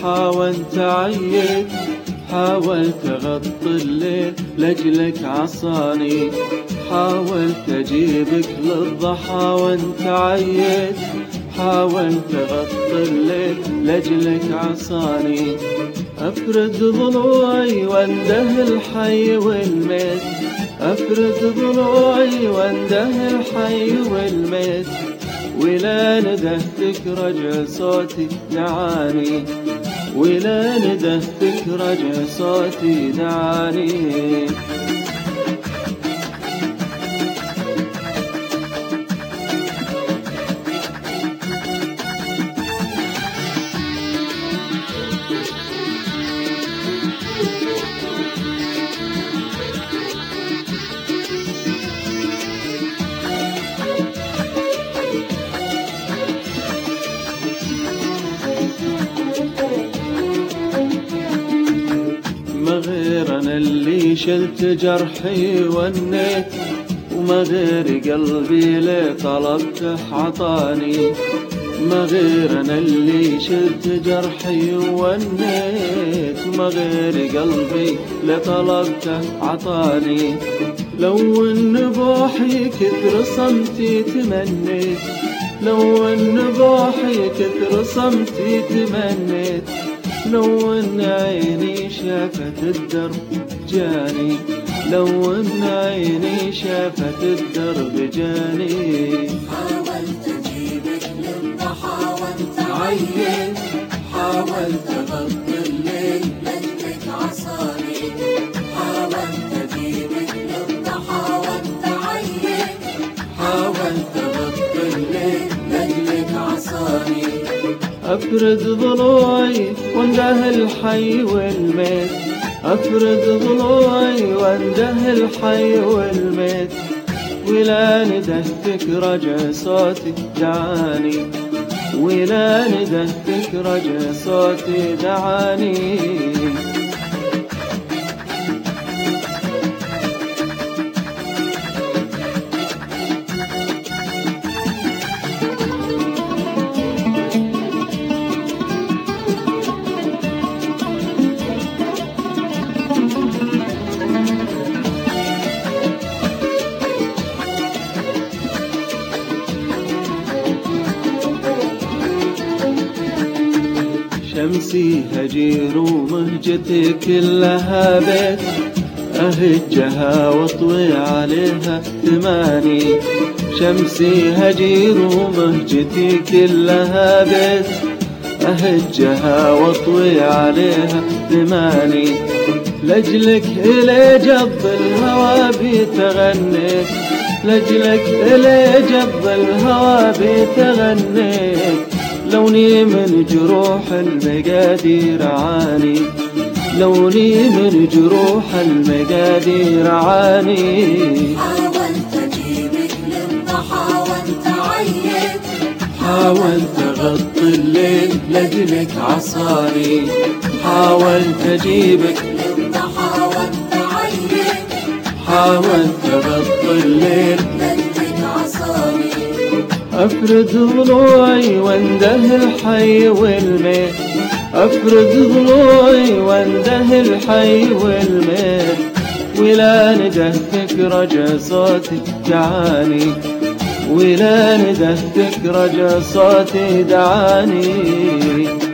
وانت عيت، حاولت اغطي الليل لاجلك عصاني، حاولت اجيبك للضحى وانت عيت، حاولت اغطي الليل لاجلك عصاني. افرد ضلوعي وانده الحي والميت، افرد ضلوعي وانده الحي والميت، ولا ندهتك رجع صوتي دعاني، ولا ندهتك رجع صوتي دعاني. ما غير أنا اللي شلت جرحي ونيت، وما غير قلبي لي طلبته عطاني، ما غير أنا اللي شلت جرحي ونيت، وما غير قلبي لي طلبته عطاني. لو ان بوحي كثر صمتي تمنيت، لو ان بوحي كثر صمتي تمنيت، لو ان عيني شافت الدرب جاني، لو ان عيني شافت الدرب جاني. حاولت اجيبك للضحى وانت عيت، حاولت اغطي الليل لاجلك عصاني، حاولت اجيبك للضحى وانت عيت، حاولت اغطي الليل لاجلك عصاني. افرد ضلوعي وانده الحي والميت، افرد ضلوعي وانده الحي والميت، ولا ندهتك رجع صوتي دعاني، ولا ندهتك رجع صوتي دعاني. شمسي هجير ومهجتي كلها بيت، أهجها واطوي عليها ثماني، شمسي هجير ومهجتي كلها بيت، أهجها واطوي عليها ثماني. لجلك إلي جب الهوى بيتغنيت، لجلك إلي جب الهوى بيتغنيت، لوني من جروح المقادير عاني، لوني من جروح المقادير عاني. حاولت اجيبك للضحى وانت عيت، حاولت اغطي الليل لاجلك عصاني، حاولت اجيبك للضحى وانت عيت، حاولت اغطي الليل لاجلك عصاني. افرد ضلوعي وانده الحي والميت، افرد ضلوعي وانده الحي والميت، ولا ندهتك رجع صوتي دعاني، ولا ندهتك رجع صوتي دعاني.